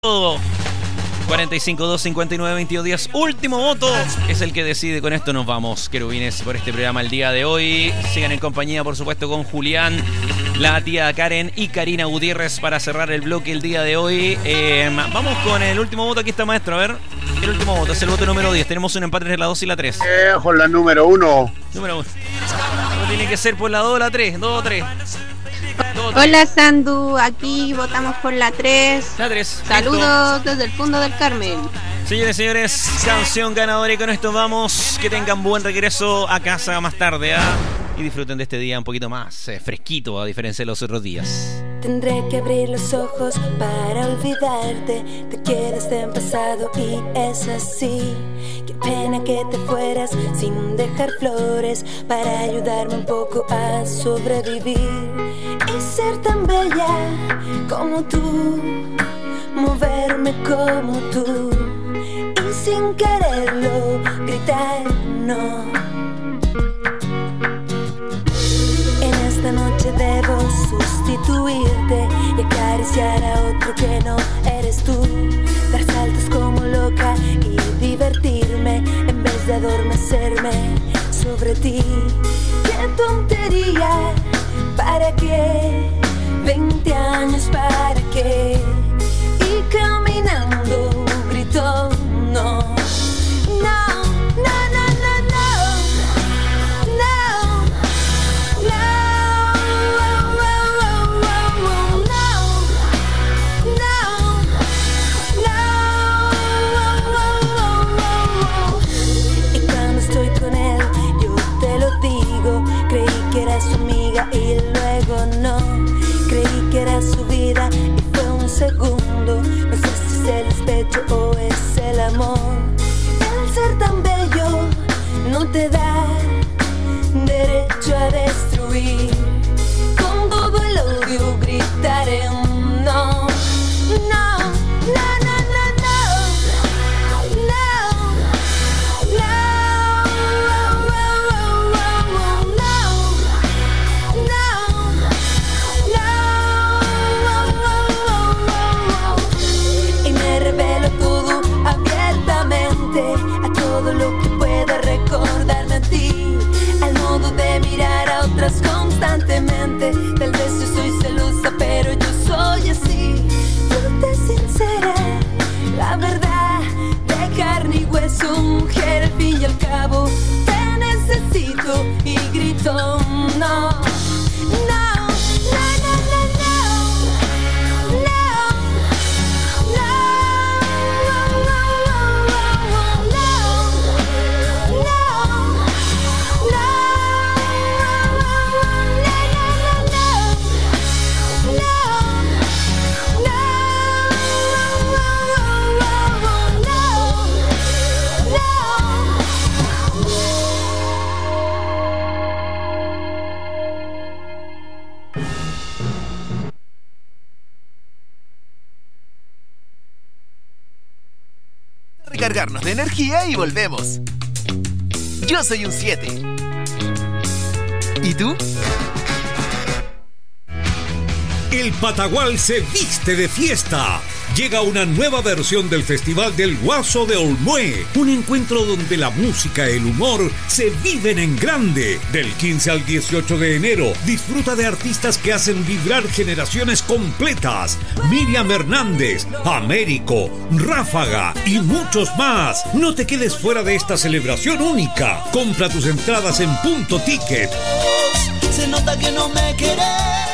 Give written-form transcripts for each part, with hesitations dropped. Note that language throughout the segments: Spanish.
45-259-2210. Último voto es el que decide. Con esto nos vamos, querubines, por este programa el día de hoy. Sigan en compañía, por supuesto, con Julián, la tía Karen y Karina Gutiérrez para cerrar el bloque el día de hoy. Vamos con el último voto. Aquí está, maestro. A ver, el último voto es el voto número 10. Tenemos un empate entre la 2 y la 3. Con la número 1. Número 1. No tiene que ser por la 2 o la 3. 2 o 3. Hola Sandu, aquí votamos por la 3. La 3. Saludos desde el fondo del Carmen. Señores y señores, canción ganadora y con esto vamos. Que tengan buen regreso a casa más tarde, y disfruten de este día un poquito más fresquito, a diferencia de los otros días. Tendré que abrir los ojos para olvidarte. Te quedaste en pasado y es así. Qué pena que te fueras sin dejar flores para ayudarme un poco a sobrevivir. Y ser tan bella como tú, moverme como tú, y sin quererlo gritar no. En esta noche debo sustituirte y acariciar a otro que no eres tú. Dar saltos como loca y divertirme en vez de adormecerme sobre ti. ¡Qué tontería! ¿Para qué? 20 años, ¿para qué? Y caminando grito no. Y luego no, creí que era su vida y fue un segundo. No sé si es el despecho o es el amor. El ser tan bello no te da derecho a destruir. Con todo el odio gritaré un no, no, no, no, no, no, no. A todo lo que pueda recordarme a ti, al modo de mirar a otras constantemente. Tal vez yo soy celosa, pero yo soy así. Ponte sincera, la verdad, de carne y hueso, mujer, al fin y al cabo. Te necesito y grito no, no. Recargarnos de energía y volvemos. Yo soy un 7. ¿Y tú? El Patagual se viste de fiesta. Llega una nueva versión del Festival del Guaso de Olmué. Un encuentro donde la música y el humor se viven en grande. Del 15 al 18 de enero, disfruta de artistas que hacen vibrar generaciones completas. Miriam Hernández, Américo, Ráfaga y muchos más. No te quedes fuera de esta celebración única. Compra tus entradas en Punto Ticket. Se nota que no me querés.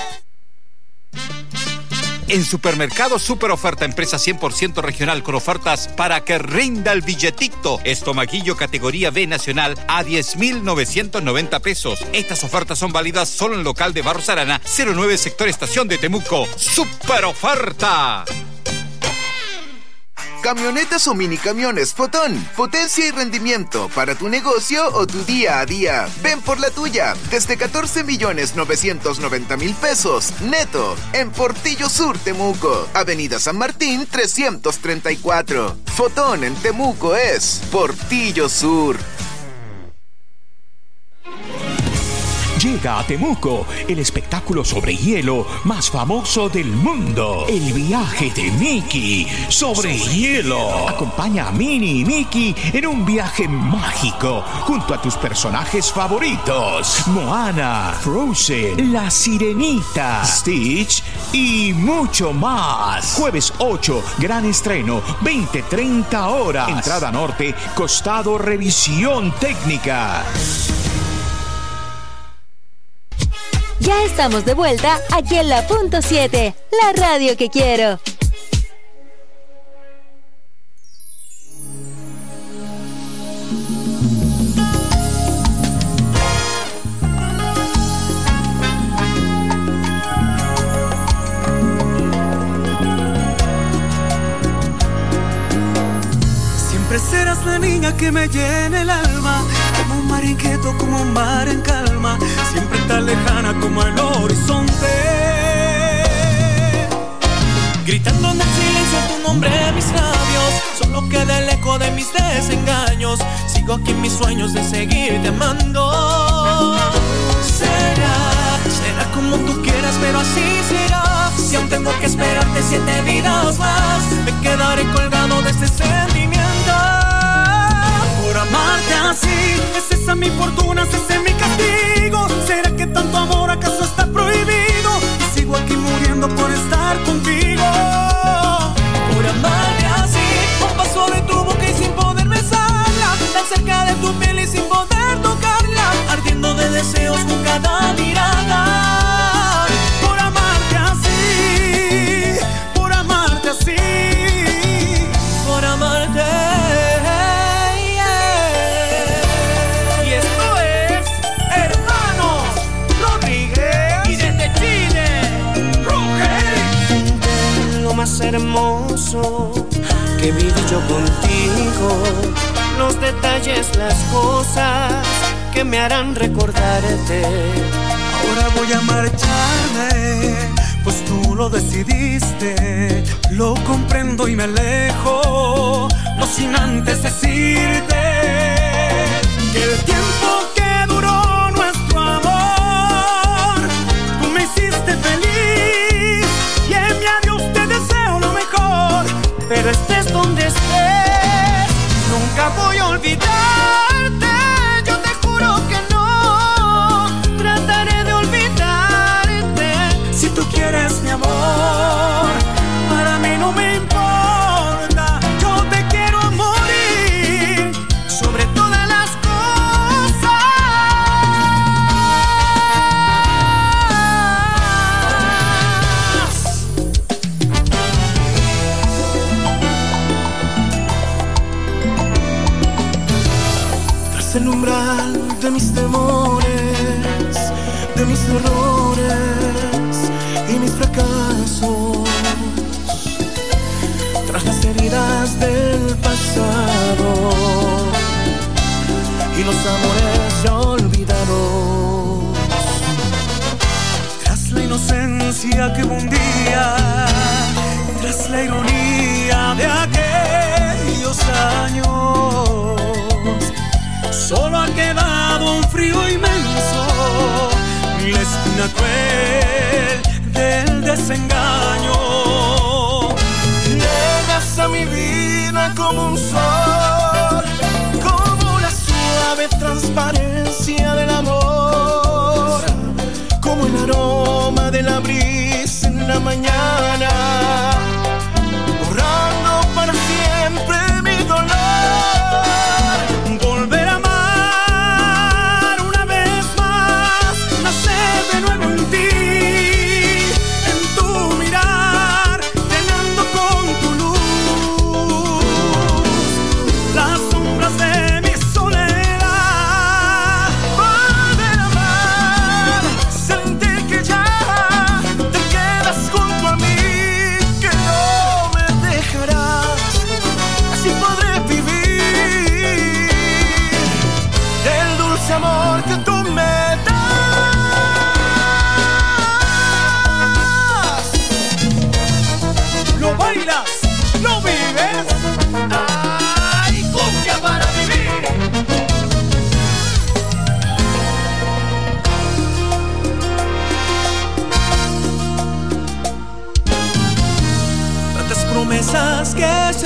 En Supermercado Super Oferta, empresa 100% regional con ofertas para que rinda el billetito. Estomaquillo categoría B nacional a 10.990 pesos. Estas ofertas son válidas solo en el local de Barros Arana, 09 sector Estación de Temuco. Super Oferta. Camionetas o minicamiones Fotón. Potencia y rendimiento para tu negocio o tu día a día. Ven por la tuya. Desde 14.990.000 pesos. Neto. En Portillo Sur, Temuco. Avenida San Martín, 334. Fotón en Temuco es Portillo Sur. Llega a Temuco el espectáculo sobre hielo más famoso del mundo. El viaje de Mickey sobre hielo. Acompaña a Minnie y Mickey en un viaje mágico junto a tus personajes favoritos. Moana, Frozen, La Sirenita, Stitch y mucho más. Jueves 8, gran estreno, 20-30 horas. Entrada norte, costado revisión técnica. Ya estamos de vuelta aquí en la Punto 7, la radio que quiero. Siempre serás la niña que me llena el alma, como un mar inquieto, como un mar en calma, siempre tan lejana como el horizonte. Gritando en el silencio tu nombre en mis labios, solo queda el eco de mis desengaños. Sigo aquí en mis sueños de seguirte amando. Será como tú quieras, pero así será. Si aún tengo que esperarte 7 vidas más, me quedaré colgado de este sentimiento. Por amarte así, ¿es esa mi fortuna, es ese mi castigo? ¿Será que tanto amor acaso está prohibido? Y sigo aquí muriendo por estar contigo. Por amarte así, a un paso de tu boca y sin poder besarla, tan cerca de tu piel y sin poder tocarla, ardiendo de deseos con cada mirada. Por amarte así, por amarte así, por amarte. Más hermoso que viví yo contigo, los detalles, las cosas que me harán recordarte. Ahora voy a marcharme, pues tú lo decidiste. Lo comprendo y me alejo, no sin antes decirte que el tiempo que duró nuestro amor, tú me hiciste feliz y en mi adiós te deseo lo mejor. Pero estés donde estés, nunca voy a olvidarte. Yo te juro que no trataré de olvidarte. Si tú quieres mi amor, para mí no me importa. Yo te quiero a morir sobre todas las cosas. Tras el umbral de mis temores, de mis errores y mis fracasos, tras las heridas del pasado y los amores ya olvidados, tras la inocencia que hubo un día, tras la ironía de aquellos años, solo ha quedado un frío inmenso, la espina cruel del desengaño. Llegas a mi vida como un sol, como la suave transparencia del amor, como el aroma de la brisa en la mañana, borrando para siempre mi dolor. Volver a amar una vez más, nacer de nuevo en ti, en tu mirar, llenando con tu luz las sombras de mi soledad. Volver a amar, sentir que ya te quedas junto a mí, que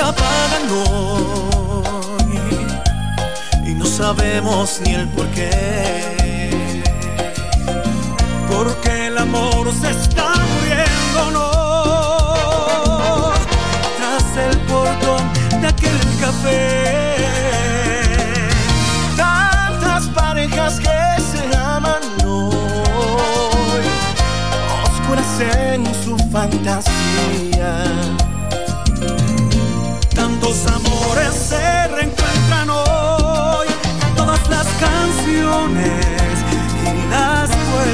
se apagan hoy y no sabemos ni el porqué. Porque el amor se está muriendo, no, tras el portón de aquel café. Tantas parejas que se aman hoy, oscuras en su fantasía. Tantos amores se reencuentran hoy, todas las canciones y las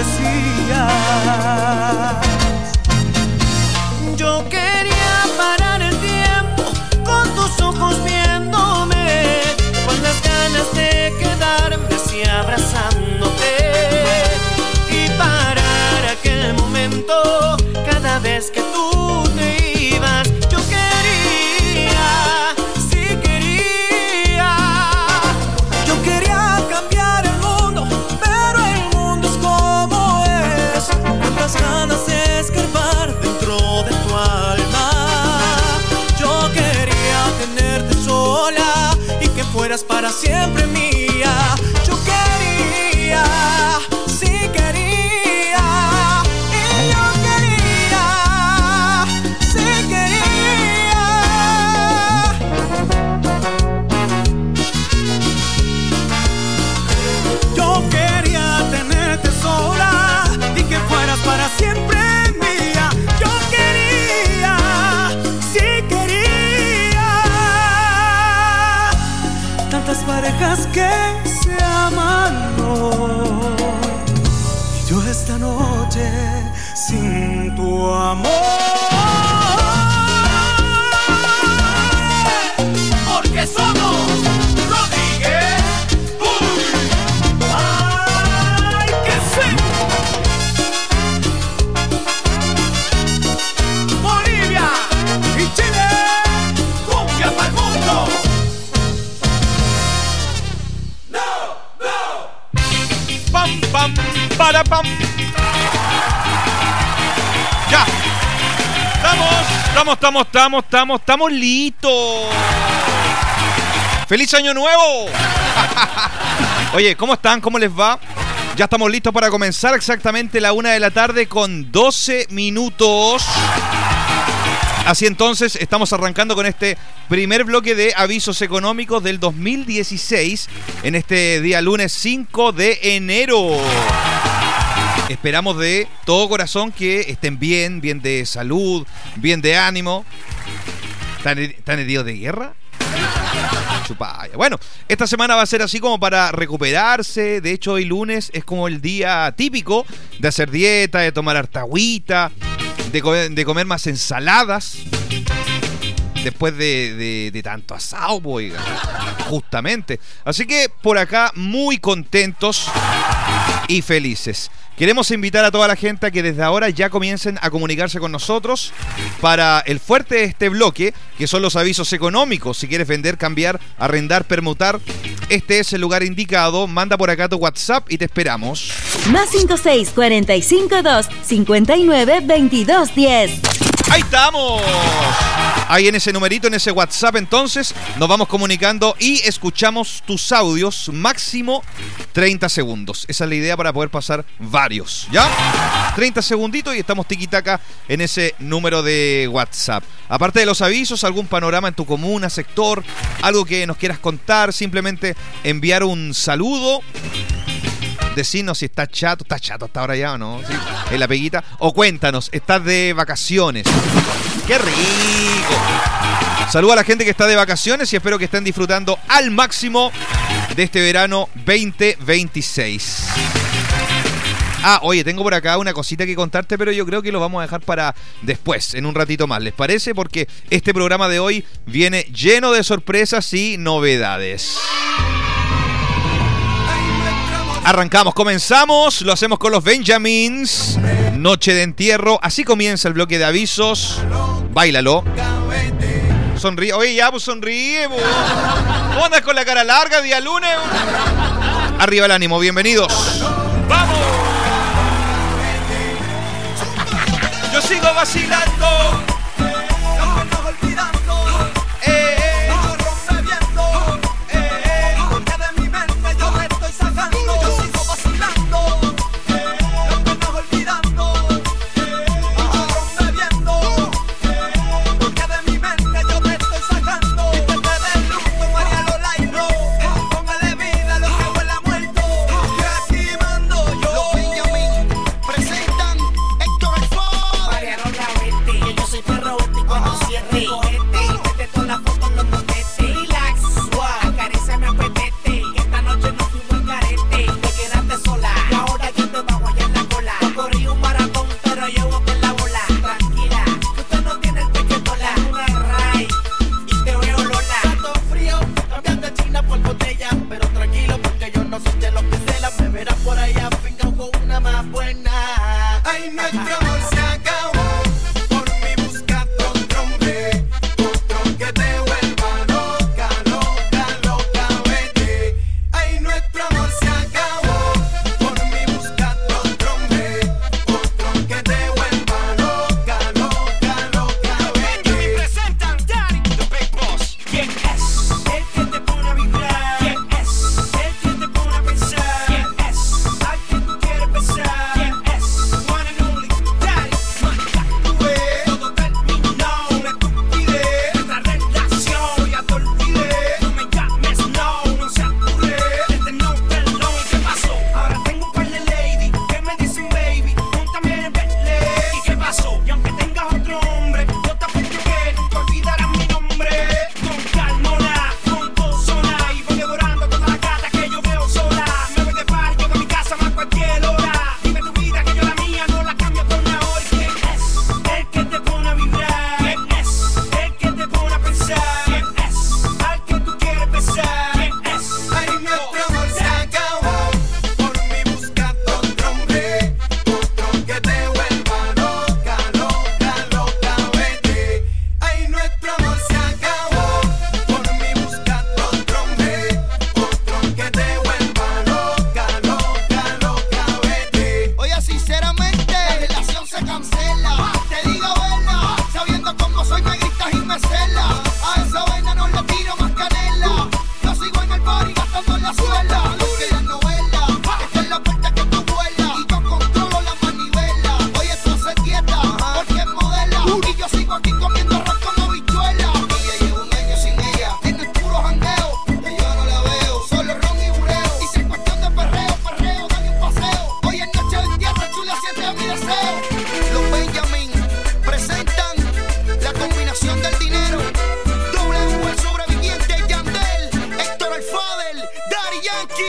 poesías. Yo quería parar el tiempo con tus ojos viéndome, con las ganas de quedarme así abrazándote y parar aquel momento cada vez que tú te ibas. Yo quería, sí quería, yo quería cambiar el mundo, pero el mundo es como es. Cuántas ganas de escarbar dentro de tu alma. Yo quería tenerte sola y que fueras para siempre mía. Yo quería, sí quería, y yo quería, sí quería. Yo quería tenerte sola y que fueras para siempre mía. Yo quería, sí quería. Tantas parejas que se aman hoy y yo esta noche sin tu amor. Porque somos Rodríguez. ¡Ay, que sí! Bolivia y Chile, cumbia para el mundo. Pam, pam, para, pam. Ya. Estamos listos. ¡Feliz Año Nuevo! Oye, ¿cómo están? ¿Cómo les va? Ya estamos listos para comenzar exactamente la 1 de la tarde con 12 minutos. Así entonces, estamos arrancando con este primer bloque de avisos económicos del 2016 en este día lunes 5 de enero. Esperamos de todo corazón que estén bien de salud, bien de ánimo. ¿Están heridos de guerra? Chupaya. Bueno, esta semana va a ser así como para recuperarse. De hecho, hoy lunes es como el día típico de hacer dieta, de tomar harta agüita, de comer más ensaladas. Después de tanto asado, oiga, justamente. Así que por acá muy contentos y felices. Queremos invitar a toda la gente a que desde ahora ya comiencen a comunicarse con nosotros para el fuerte de este bloque, que son los avisos económicos. Si quieres vender, cambiar, arrendar, permutar, este es el lugar indicado. Manda por acá tu WhatsApp y te esperamos. Más 56 45 2 59 22 10. ¡Ahí estamos! Ahí en ese numerito, en ese WhatsApp, entonces, nos vamos comunicando y escuchamos tus audios, máximo 30 segundos. Esa es la idea para poder pasar varios, ¿ya? 30 segunditos y estamos tiquitaca en ese número de WhatsApp. Aparte de los avisos, algún panorama en tu comuna, sector, algo que nos quieras contar, simplemente enviar un saludo. Decirnos si está chato hasta ahora ya o no, ¿sí? En la peguita. O cuéntanos, ¿estás de vacaciones? ¡Qué rico! Saludo a la gente que está de vacaciones y espero que estén disfrutando al máximo de este verano 2026. Ah, oye, tengo por acá una cosita que contarte, pero yo creo que lo vamos a dejar para después, en un ratito más. ¿Les parece? Porque este programa de hoy viene lleno de sorpresas y novedades. Arrancamos, comenzamos, lo hacemos con los Benjamins, Noche de Entierro, así comienza el bloque de avisos, báilalo, sonríe, oye ya, pues sonríe, pues. ¿Cómo andas con la cara larga, día lunes? Arriba el ánimo, bienvenidos. ¡Vamos! Yo sigo vacilando,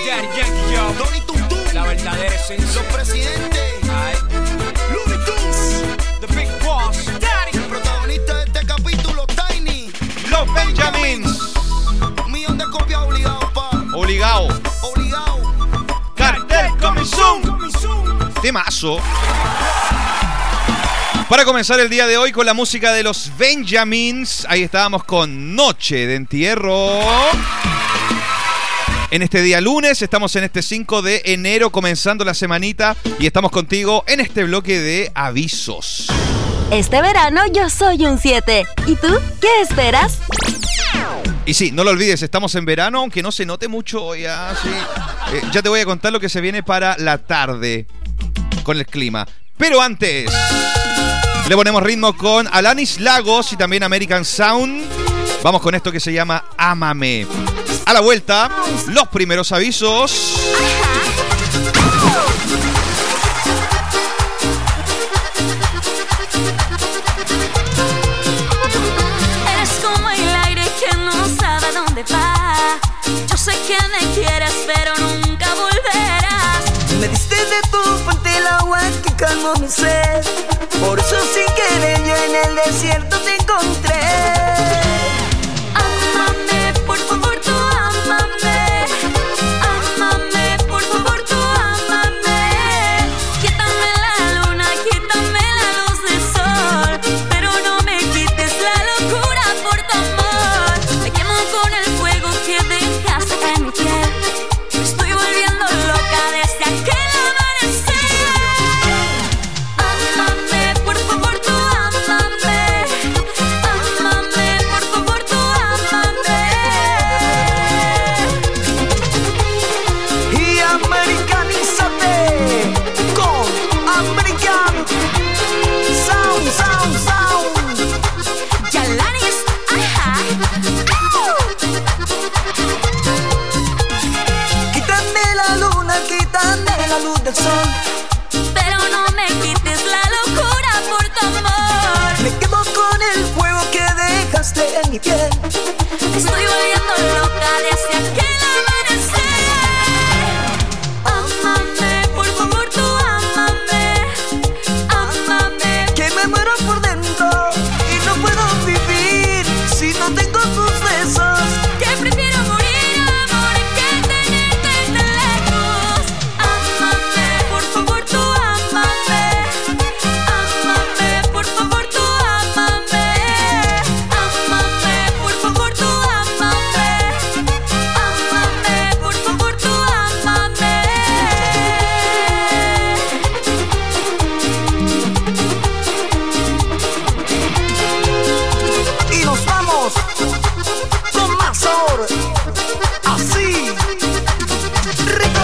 Tony Tuntun, la verdadera esencia. los presidentes, Looney Tunes, The Big Boss, Daddy. el protagonista de este capítulo, Tiny. Los Benjamins. Un millón de copias obligado, pa. Obligado. Obligado. Cartel Coming Soon. Temazo. Para comenzar el día de hoy con la música de los Benjamins, ahí estábamos con Noche de Entierro. En este día lunes, estamos en este 5 de enero, comenzando la semanita, y estamos contigo en este bloque de avisos. Este verano yo soy un 7. ¿Y tú? ¿Qué esperas? Y sí, no lo olvides, estamos en verano, aunque no se note mucho hoy. Sí. Ya te voy a contar lo que se viene para la tarde con el clima. Pero antes, le ponemos ritmo con Alanis Lagos y también American Sound. Vamos con esto que se llama Ámame. A la vuelta, los primeros avisos. Eres como el aire que no sabe dónde va. Yo sé que me quieres, pero nunca volverás. Me diste de tu fuente el agua que calmó mi sed. Por eso sin querer yo en el desierto te encontré. Ámame, por favor, tú ámame. Ámame, por favor, tú ámame. Quítame la luna, quítame la luz del sol, pero no me quites la locura por tu amor. Me quemo con el fuego que dejaste en mi piel. Me estoy volviendo loca desde aquel amanecer. Ámame, por favor, tú ámame. Ámame, por favor, tú ámame. Y americanízate con American Sound, Sound, Sound. Yalanis, ajá. Quítame la luna, quítame la luz del sol, Pero no me quites la locura por tu amor. me quedo con el fuego que dejaste en mi piel. Me estoy volviendo loca desde aquel amanecer. Ámame, por favor, tú ámame. Ámame. Que me muero por dentro y no puedo vivir si no tengo tus besos. Que prefiero morir, amor, que tenerte tan lejos. Ámame, por favor, tú ámame. Ámame, por favor, tú ámame. Ámame, por favor, tú ámame. Ámame, por favor, tú ámame. Y nos vamos con más sabor, así, rico.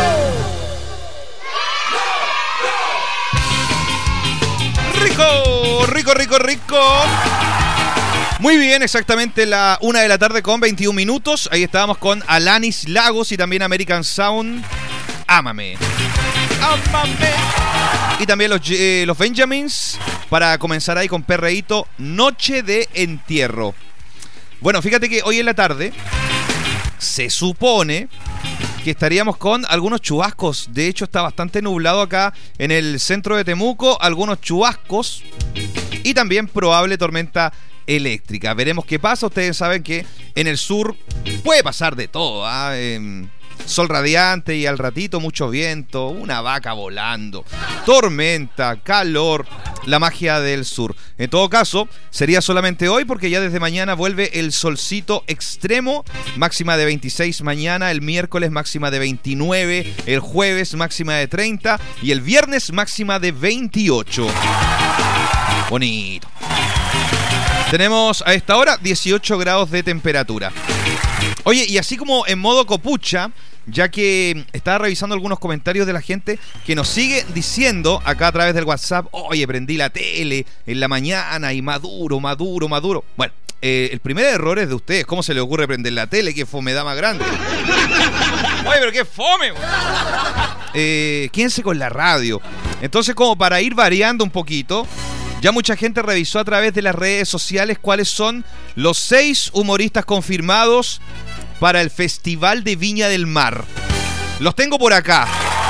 Rico, rico, rico, rico. Muy bien, exactamente la 1 de la tarde con 21 minutos. Ahí estábamos con Alanis Lagos y también American Sound. Ámame. Ámame. Y también los Benjamins, para comenzar ahí con perreíto, Noche de Entierro. Bueno, fíjate que hoy en la tarde se supone que estaríamos con algunos chubascos. De hecho, está bastante nublado acá en el centro de Temuco. Algunos chubascos y también probable tormenta eléctrica. Veremos qué pasa. Ustedes saben que en el sur puede pasar de todo, sol radiante y al ratito mucho viento, una vaca volando, tormenta, calor, la magia del sur. En todo caso, sería solamente hoy, porque ya desde mañana vuelve el solcito extremo, máxima de 26 mañana, el miércoles máxima de 29, el jueves máxima de 30 y el viernes máxima de 28. Bonito. Tenemos a esta hora 18 grados de temperatura. Oye, y así como en modo copucha, ya que estaba revisando algunos comentarios de la gente que nos sigue diciendo acá a través del WhatsApp: oye, prendí la tele en la mañana y maduro. Bueno, el primer error es de ustedes. ¿Cómo se le ocurre prender la tele? ¡Qué fomedad más grande! Oye, pero qué fome. Quédense con la radio. Entonces, como para ir variando un poquito, ya mucha gente revisó a través de las redes sociales cuáles son los 6 humoristas confirmados para el Festival de Viña del Mar. Los tengo por acá.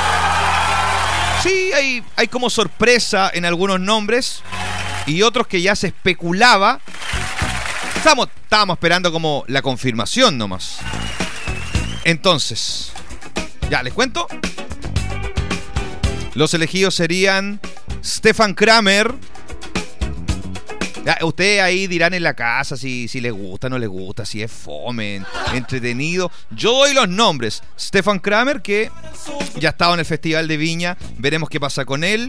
Sí, hay como sorpresa en algunos nombres y otros que ya se especulaba. Estábamos esperando como la confirmación nomás. Entonces, ya les cuento. Los elegidos serían Stefan Kramer. Ya, ustedes ahí dirán en la casa si les gusta, no les gusta, si es fome, entretenido. Yo doy los nombres. Stefan Kramer, que ya estaba en el Festival de Viña. Veremos qué pasa con él.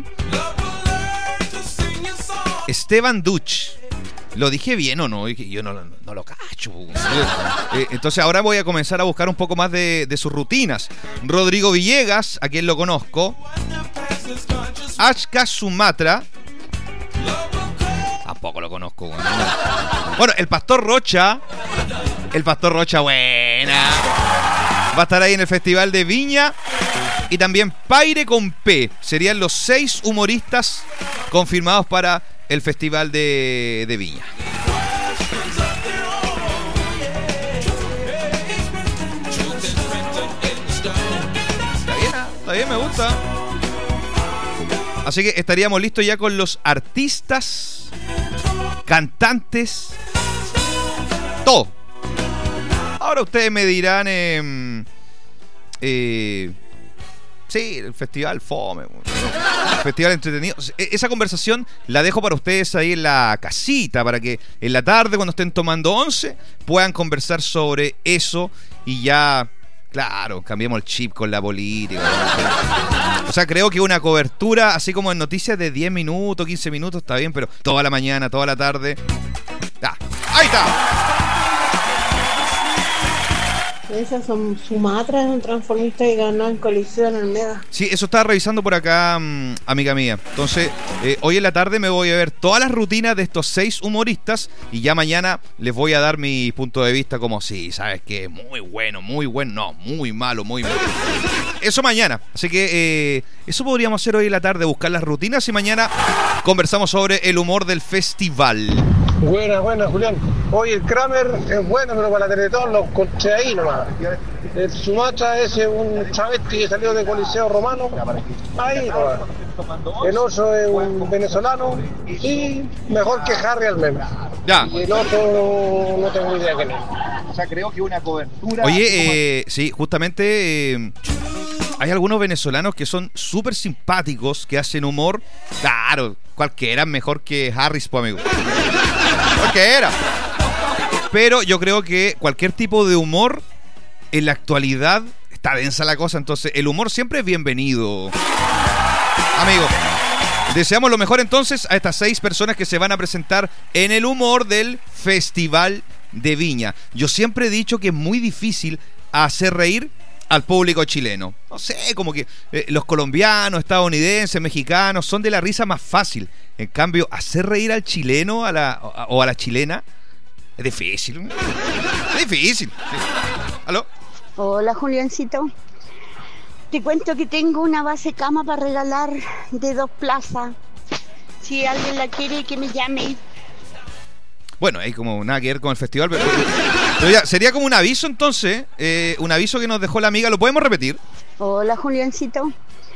Esteban Duch. ¿Lo dije bien o no? Yo no lo cacho. Entonces ahora voy a comenzar a buscar un poco más de sus rutinas. Rodrigo Villegas, a quien lo conozco. Ashka Sumatra. Tampoco lo conozco. Bueno, el Pastor Rocha. Buena. Va a estar ahí en el Festival de Viña. Y también Paire con P. Serían los 6 humoristas confirmados para el Festival de Viña. Está bien, me gusta. Así que estaríamos listos ya con los artistas, cantantes, todo. Ahora ustedes me dirán, sí, el festival fome, el festival entretenido. Esa conversación la dejo para ustedes ahí en la casita, para que en la tarde, cuando estén tomando once, puedan conversar sobre eso y ya, claro, cambiamos el chip con la política. O sea, creo que una cobertura, así como en noticias de 10 minutos, 15 minutos, está bien, pero toda la mañana, toda la tarde. ¡Ahí está! Esas son Sumatra, un transformista que ganó en colisión en Almeda. Sí, eso estaba revisando por acá, amiga mía. Entonces, hoy en la tarde me voy a ver todas las rutinas de estos 6 humoristas y ya mañana les voy a dar mi punto de vista como, sí, ¿sabes qué? Muy bueno, no, muy malo, muy malo. Eso mañana. Así que eso podríamos hacer hoy en la tarde, buscar las rutinas y mañana conversamos sobre el humor del festival. Buena, Julián. Hoy el Kramer es bueno, pero para la Teletón lo encontré ahí nomás. El Sumatra ese es un travesti que salió de Coliseo Romano. Ahí nomás. El oso es un venezolano. Y mejor que Harry al menos. Ya. Y el otro no tengo idea quién es. O sea, creo que una cobertura... Oye, sí, justamente... hay algunos venezolanos que son súper simpáticos, que hacen humor. Claro, cualquiera mejor que Harris, pues, amigo. Cualquiera. Pero yo creo que cualquier tipo de humor en la actualidad está densa la cosa. Entonces, el humor siempre es bienvenido. Amigo, deseamos lo mejor entonces a estas 6 personas que se van a presentar en el humor del Festival de Viña. Yo siempre he dicho que es muy difícil hacer reír al público chileno. No sé, como que los colombianos, estadounidenses, mexicanos son de la risa más fácil. En cambio, hacer reír al chileno o a la chilena es difícil. Es difícil. Sí. ¿Aló? Hola, Juliancito. Te cuento que tengo una base cama para regalar de 2 plazas. Si alguien la quiere, que me llame. Bueno, hay como nada que ver con el festival, pero ya, sería como un aviso entonces, un aviso que nos dejó la amiga. ¿Lo podemos repetir? Hola, Juliancito.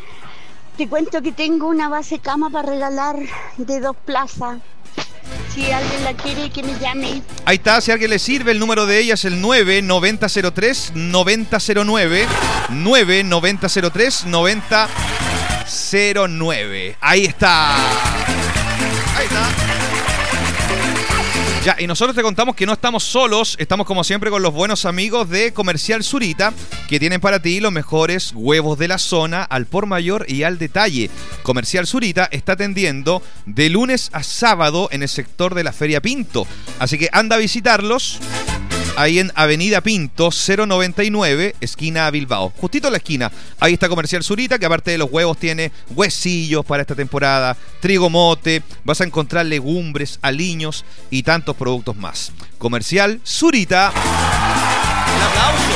Te cuento que tengo una base cama para regalar de 2 plazas. Si alguien la quiere, que me llame. Ahí está, si a alguien le sirve, el número de ella es el 9-9003-9009. 9-9003-9009. Ahí está. Ahí está. Ya, y nosotros te contamos que no estamos solos, estamos como siempre con los buenos amigos de Comercial Zurita, que tienen para ti los mejores huevos de la zona al por mayor y al detalle. Comercial Zurita está atendiendo de lunes a sábado en el sector de la Feria Pinto, así que anda a visitarlos ahí en Avenida Pinto 099, esquina Bilbao, justito en la esquina. Ahí está Comercial Zurita, que aparte de los huevos tiene huesillos para esta temporada, trigo mote, vas a encontrar legumbres, aliños y tantos productos más. Comercial Zurita. El aplauso.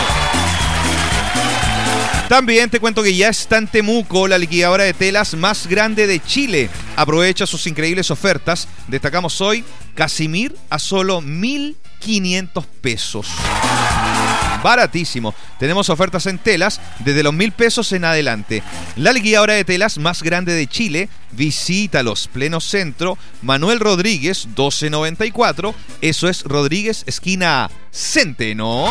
También te cuento que ya está en Temuco la liquidadora de telas más grande de Chile. Aprovecha sus increíbles ofertas. Destacamos hoy Casimir a solo 1.500 pesos. baratísimo. Tenemos ofertas en telas desde los 1.000 pesos en adelante. La liquidadora de telas más grande de Chile. Visítalos, pleno centro, Manuel Rodríguez, 1294. Eso es Rodríguez, esquina Centeno.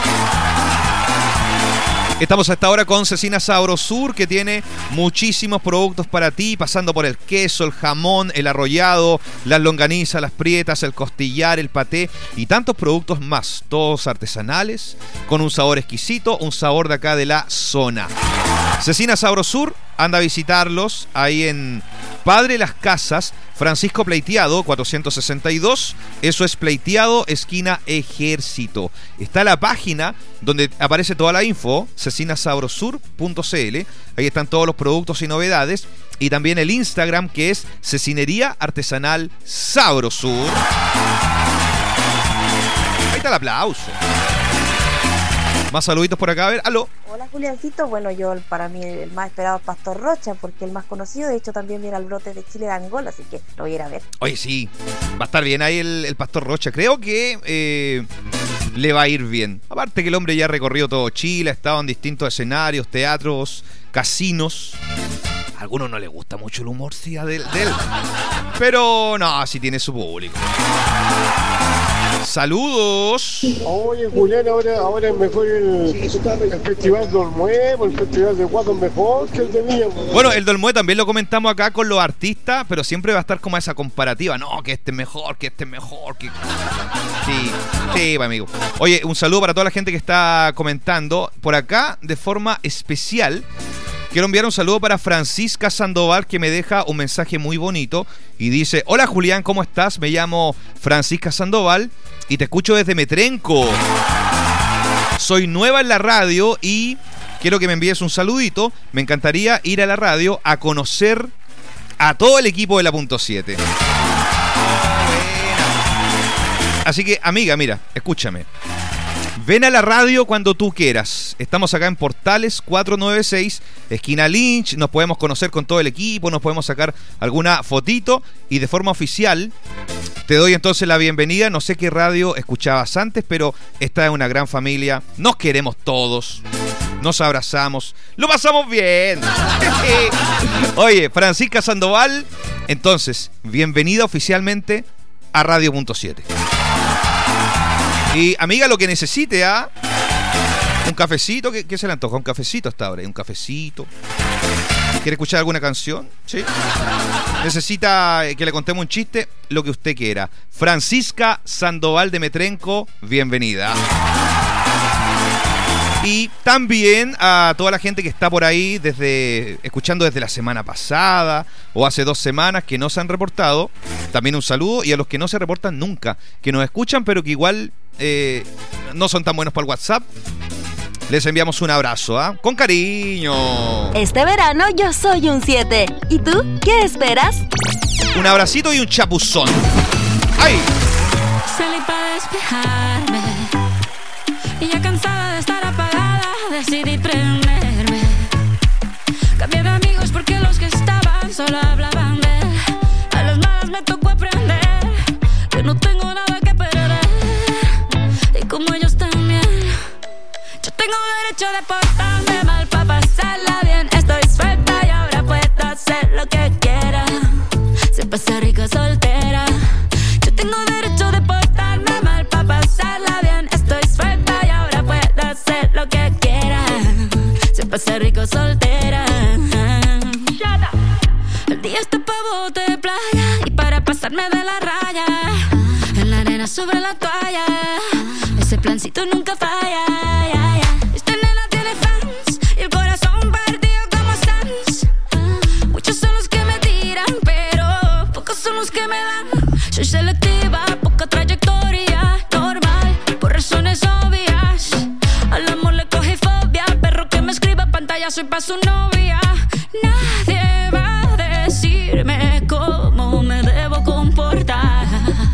Estamos hasta ahora con Cecina Sabrosur, que tiene muchísimos productos para ti, pasando por el queso, el jamón, el arrollado, las longanizas, las prietas, el costillar, el paté y tantos productos más, todos artesanales, con un sabor exquisito, un sabor de acá de la zona. Cecina Sabrosur, anda a visitarlos ahí en Padre Las Casas, Francisco Pleiteado, 462. Eso es Pleiteado, esquina Ejército. Está la página donde aparece toda la info, cecinasabrosur.cl. Ahí están todos los productos y novedades. Y también el Instagram, que es Cecinería Artesanal Sabrosur. Ahí está el aplauso. Más saluditos por acá, a ver, aló. Hola Juliancito, bueno, yo para mí el más esperado es Pastor Rocha, porque el más conocido, de hecho también viene al brote de Chile de Angola, así que lo voy a ir a ver. Oye, sí, va a estar bien ahí el Pastor Rocha, creo que le va a ir bien. Aparte que el hombre ya ha recorrido todo Chile, ha estado en distintos escenarios, teatros, casinos. A algunos no les gusta mucho el humor, sí, de él. Pero no, sí tiene su público. Saludos. Oye, Julián, ahora es mejor el Festival de Olmué, el Festival de Guato es mejor que el de Viña. Bueno, el de Olmué también lo comentamos acá con los artistas, pero siempre va a estar como esa comparativa. No, que este es mejor, que este es mejor. Que... Sí, amigo. Oye, un saludo para toda la gente que está comentando. Por acá, de forma especial, quiero enviar un saludo para Francisca Sandoval, que me deja un mensaje muy bonito y dice: hola Julián, ¿cómo estás? Me llamo Francisca Sandoval y te escucho desde Metrenco. Soy nueva en la radio y quiero que me envíes un saludito. Me encantaría ir a la radio a conocer a todo el equipo de la Punto 7. Así que, amiga, mira, escúchame. Ven a la radio cuando tú quieras. Estamos acá en Portales 496, esquina Lynch. Nos podemos conocer con todo el equipo, nos podemos sacar alguna fotito y de forma oficial te doy entonces la bienvenida. No sé qué radio escuchabas antes, pero esta es una gran familia. Nos queremos todos, nos abrazamos, lo pasamos bien. Oye, Francisca Sandoval, entonces, bienvenida oficialmente a Radio Punto 7. Y amiga, lo que necesite, un cafecito, ¿qué se le antoja? Un cafecito hasta ahora, un cafecito. ¿Quiere escuchar alguna canción? ¿Sí? ¿Necesita que le contemos un chiste? Lo que usted quiera. Francisca Sandoval de Metrenco, bienvenida. Y también a toda la gente que está por ahí escuchando desde la semana pasada o hace 2 semanas que no se han reportado, también un saludo. Y a los que no se reportan nunca, que nos escuchan pero que igual no son tan buenos para el WhatsApp, les enviamos un abrazo, con cariño. Este verano yo soy un 7. ¿Y tú qué esperas? Un abracito y un chapuzón. ¡Ay! Salí para despejarme y ya cansada de estar apagada decidí prenderme. Cambié de amigos porque los que estaban solo hablaban de él. A las malas me tocó aprender que no tengo nada que perder. Y como ellos también, yo tengo derecho de portarme mal para pasarla bien. Estoy suelta y ahora puedo hacer lo que quiera. Se pasa rico soltera. Yo tengo derecho de portarme mal para pasarla bien. Estoy suelta y ahora puedo hacer lo que quiera. Se pasa rico soltera. El día está pa' bote de playa y para pasarme de la raya. En la arena sobre la toalla. Ese plancito nunca falla. Esta nena tiene fans y el corazón partido como Sans. Muchos son los que me tiran, pero pocos son los que me dan. Soy selectiva, poca trayectoria, normal, por razones obvias. Al amor le cogí fobia, perro que me escriba pantalla, soy pa' su novia. Nadie va a decirme cómo me debo comportar.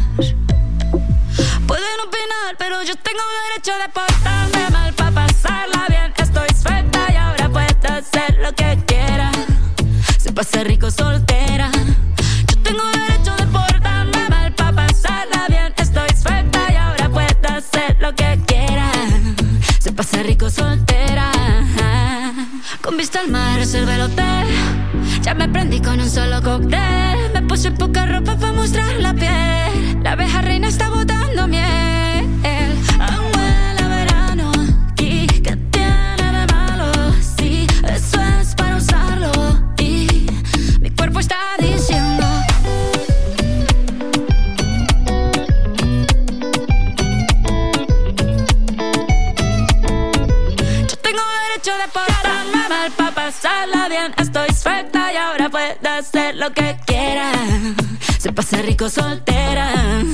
Pueden opinar, pero yo tengo derecho de portarme mal para pasarla bien. Estoy suelta y ahora puedo hacer lo que quiera. Se pasa rico soltera. Yo tengo derecho de portarme mal para pasarla bien. Estoy suelta y ahora puedo hacer lo que quiera. Se pasa rico soltera. Con vista al mar, reservé el hotel. Ya me prendí con un solo cóctel. Me puse poca ropa para mostrar la piel. La abeja reina está botando miel. Huele a verano aquí. ¿Qué tiene de malo? Sí, eso es para usarlo. Y mi cuerpo está diciendo: yo tengo derecho de portarme mal pa' pasarla bien. Estoy suelta y ahora puedo hacer lo que quiera. Se pasa rico soltera.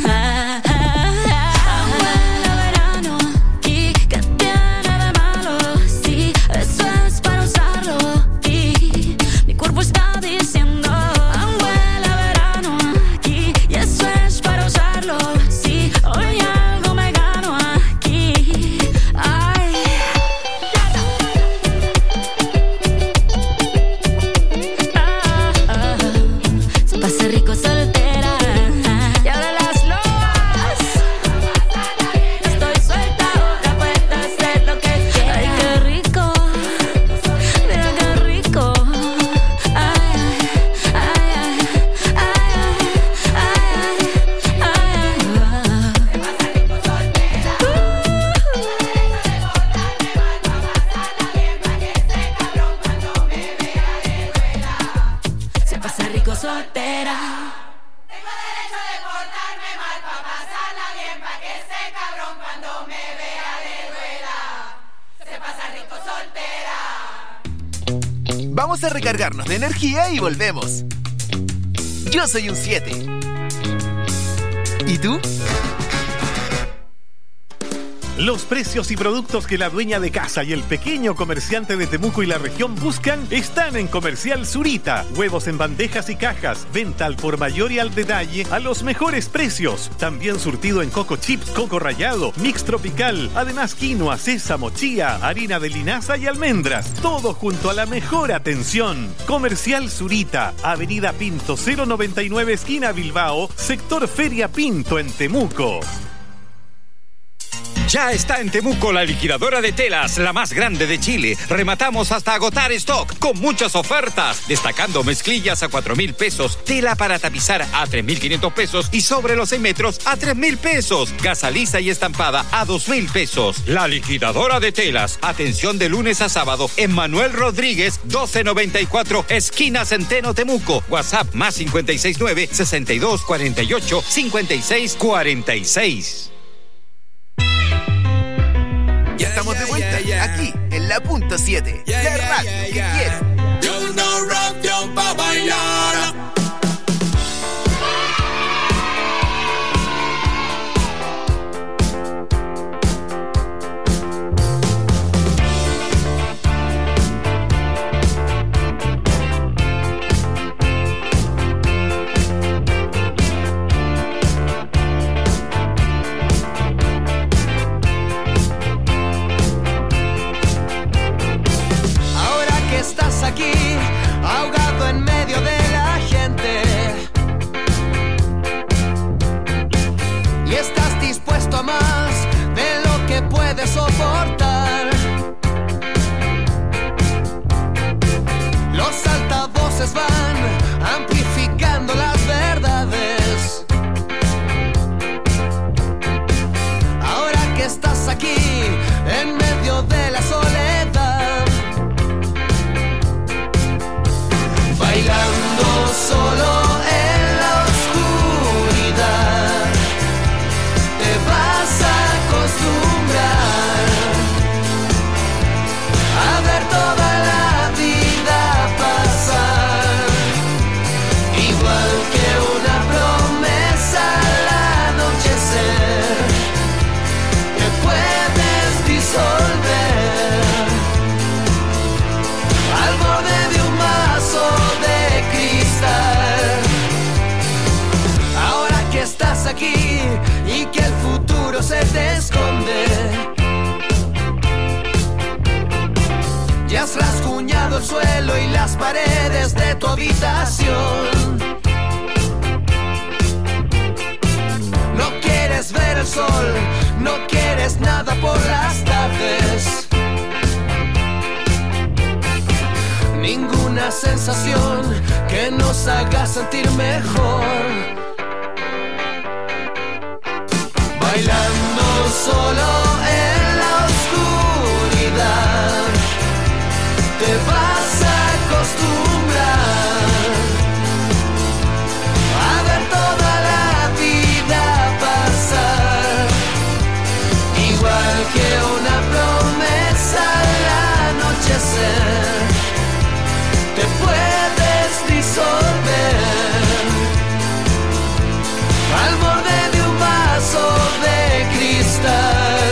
Huele a verano aquí. ¿Qué tiene de malo? Sí, eso es para usarlo. Y mi cuerpo está diciendo: huele a verano aquí. Y eso es para usarlo. Sí, hoy algo me gano aquí. Ay. Se pasa rico soltera. Y ahora las lobas. Estoy suelta, ahora puedo hacer lo que quiera. Ay, qué rico. Mira qué rico. Ay, ay, ay, ay, ay, ay. Se pasa rico soltera. Se pasa rico soltera. Tengo derecho de portarme mal pa' pasarla bien, pa' que ese cabrón cuando me vea le duela. Se pasa rico soltera. Vamos a recargarnos de energía y volvemos. Yo soy un 7. ¿Y tú? Los precios y productos que la dueña de casa y el pequeño comerciante de Temuco y la región buscan están en Comercial Zurita. Huevos en bandejas y cajas, venta al por mayor y al detalle a los mejores precios. También surtido en coco chips, coco rallado, mix tropical, además quinoa, sésamo, chía, harina de linaza y almendras. Todo junto a la mejor atención. Comercial Zurita, Avenida Pinto 099, esquina Bilbao, sector Feria Pinto en Temuco. Ya está en Temuco la liquidadora de telas, la más grande de Chile. Rematamos hasta agotar stock con muchas ofertas, destacando mezclillas a 4,000 pesos, tela para tapizar a 3,500 pesos y sobre los 6 metros a 3,000 pesos. Gasa lisa y estampada a 2,000 pesos. La liquidadora de telas, atención de lunes a sábado en Manuel Rodríguez 1294, esquina Centeno, Temuco. WhatsApp más 569 62 48 56 46. Ya estamos de vuelta aquí en la punto 7, la radio que quiero. Yo no rap, yo pa' bailar. Estás aquí, ahogado en medio de la gente, y estás dispuesto a más de lo que puedes soportar. Los altavoces van amplificando las verdades. Ahora que estás aquí, en medio de la soledad, bailando solo en la oscuridad, te vas a acostumbrar a ver toda la vida pasar, igual que una promesa al anochecer, que puedes disolver al borde de un vaso de cristal. Ahora que estás aquí y que el futuro se te esconde, ya has rasguñado el suelo y las paredes de tu habitación. No quieres ver el sol, no quieres nada por las tardes. sensación que nos haga sentir mejor. Bailando solo en la oscuridad, te vas a acostumbrar a ver toda la vida pasar, igual que una promesa al anochecer. Te puedes disolver al borde de un vaso de cristal.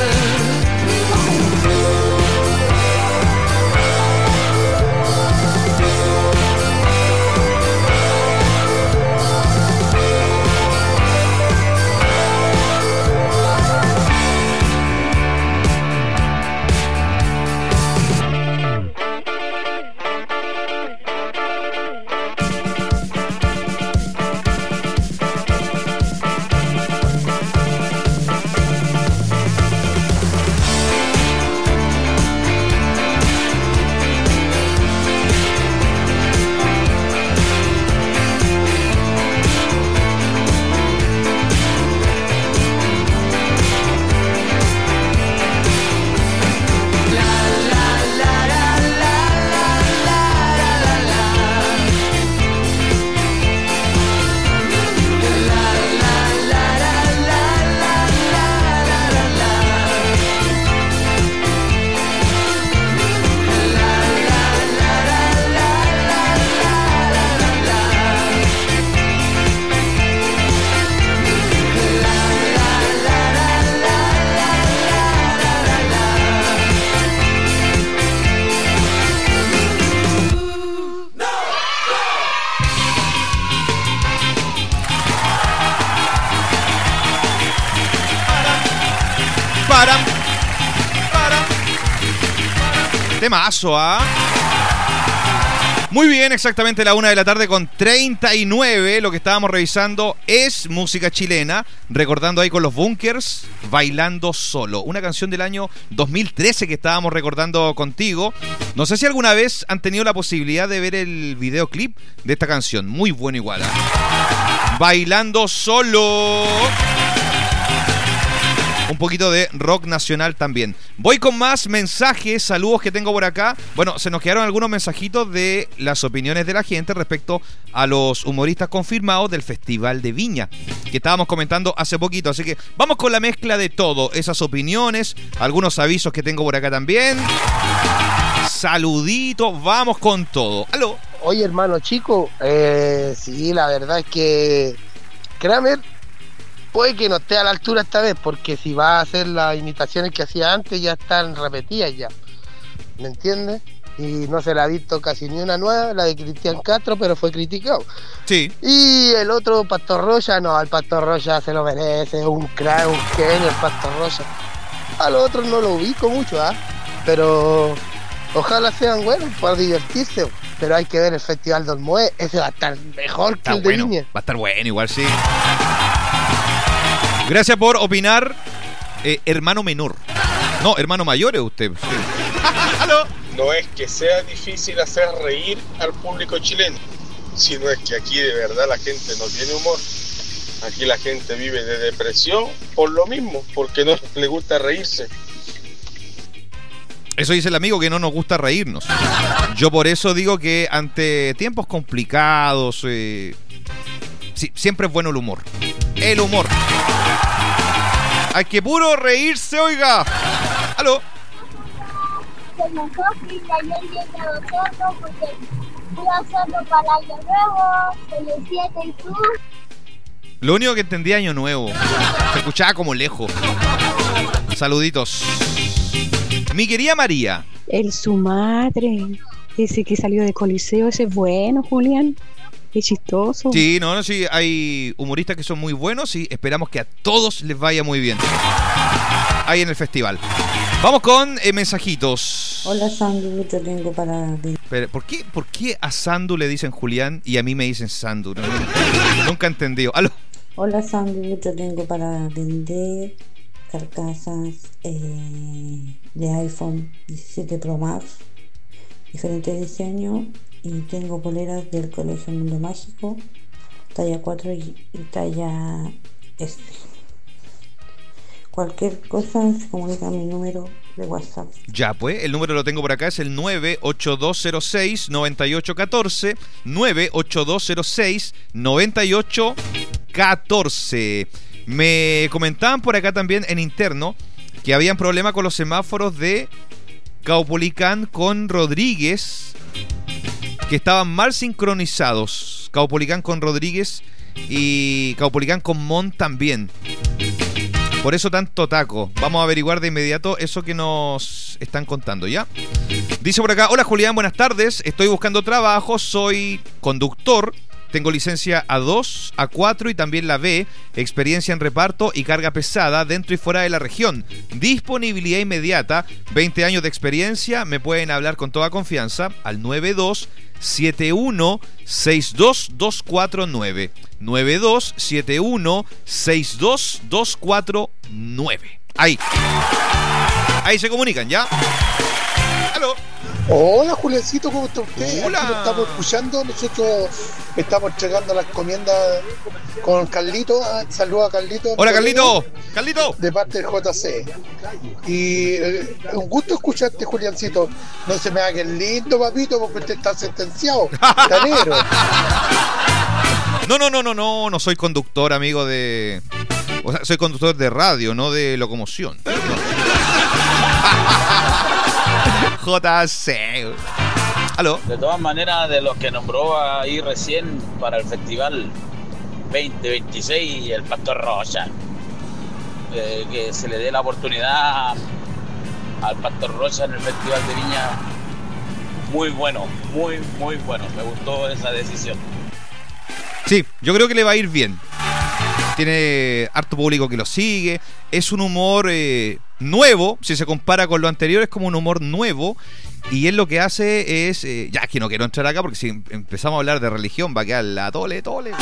Temazo, ¿ah? Muy bien, exactamente la 1 de la tarde con 39. Lo que estábamos revisando es música chilena, recordando ahí con los Bunkers, Bailando Solo, una canción del año 2013 que estábamos recordando contigo. No sé si alguna vez han tenido la posibilidad de ver el videoclip de esta canción, muy bueno igual, ¿eh? Bailando Solo. Un poquito de rock nacional también. Voy con más mensajes, saludos que tengo por acá. Bueno, se nos quedaron algunos mensajitos de las opiniones de la gente respecto a los humoristas confirmados del Festival de Viña, que estábamos comentando hace poquito. Así que vamos con la mezcla de todo, esas opiniones, algunos avisos que tengo por acá también. Saluditos, vamos con todo. ¡Aló! Oye, hermano chico, sí, la verdad es que Kramer puede que no esté a la altura esta vez, porque si va a hacer las imitaciones que hacía antes ya están repetidas ya, ¿me entiendes? Y no se la ha visto casi ni una nueva, la de Cristian Castro, pero fue criticado. Sí. Y el otro, Pastor Rocha, no, el Pastor Rocha se lo merece, es un crack, un genio el Pastor Rocha. A los otros no lo ubico mucho, pero ojalá sean buenos para divertirse. Pero hay que ver el Festival de Olmué, ese va a estar mejor que el de Viña. Va a estar bueno, igual sí. Gracias por opinar, hermano menor. No, hermano mayor es usted. Sí. ¿Aló? No es que sea difícil hacer reír al público chileno, sino es que aquí de verdad la gente no tiene humor. Aquí la gente vive de depresión por lo mismo, porque no le gusta reírse. Eso dice el amigo, que no nos gusta reírnos. Yo por eso digo que ante tiempos complicados, sí, siempre es bueno el humor. El humor. Hay que puro reírse, oiga. ¿Aló? Se me que ayer llegué a Osorno porque fui a Osorno para Año Nuevo, soy el 7 y tú. Lo único que entendí, Año Nuevo. Se escuchaba como lejos. Saluditos. Mi querida María. El Sumatre, ese que salió de Coliseo, ese es bueno, Julián. Es chistoso. Sí, sí, hay humoristas que son muy buenos y esperamos que a todos les vaya muy bien ahí en el festival. Vamos con mensajitos. Hola Sandu, yo tengo para... Pero, ¿por qué a Sandu le dicen Julián y a mí me dicen Sandu? Nunca he entendido. ¿Aló? Hola Sandu, yo tengo para vender carcasas de iPhone 17 Pro Max, diferentes diseños, y tengo poleras del Colegio Mundo Mágico, talla 4 y talla S. Cualquier cosa se comunica a mi número de WhatsApp. Ya, pues, el número lo tengo por acá, es el 98206-9814, 98206-9814. Me comentaban por acá también en interno que habían problema con los semáforos de Caupolicán con Rodríguez, que estaban mal sincronizados. Caupolicán con Rodríguez y Caupolicán con Montt también. Por eso tanto taco. Vamos a averiguar de inmediato eso que nos están contando, ¿ya? Dice por acá: hola Julián, buenas tardes. Estoy buscando trabajo, soy conductor. Tengo licencia A2, A4 y también la B, experiencia en reparto y carga pesada dentro y fuera de la región. Disponibilidad inmediata, 20 años de experiencia. Me pueden hablar con toda confianza al 9271-62249. 9271-62249. Ahí se comunican, ¿ya? ¡Aló! Hola Juliancito, ¿cómo está usted? Hola. Aquí lo estamos escuchando, nosotros estamos entregando las encomiendas con Carlito. Saludos a Carlito. Hola Carlito. Carlito. De parte del JC. Y un gusto escucharte, Juliancito. No se me haga el lindo, papito, porque usted está sentenciado. Está negro. No soy conductor, amigo de... O sea, soy conductor de radio, no de locomoción. JC. ¿Aló? De todas maneras, de los que nombró ahí recién para el festival 2026, el Pastor Rocha, que se le dé la oportunidad al Pastor Rocha en el Festival de Viña. Muy bueno, muy bueno. Me gustó esa decisión. Sí, yo creo que le va a ir bien. Tiene harto público que lo sigue. Es un humor nuevo. Si se compara con lo anterior, es como un humor nuevo. Y él lo que hace es... ya, es que no quiero entrar acá porque si empezamos a hablar de religión va a quedar la tole.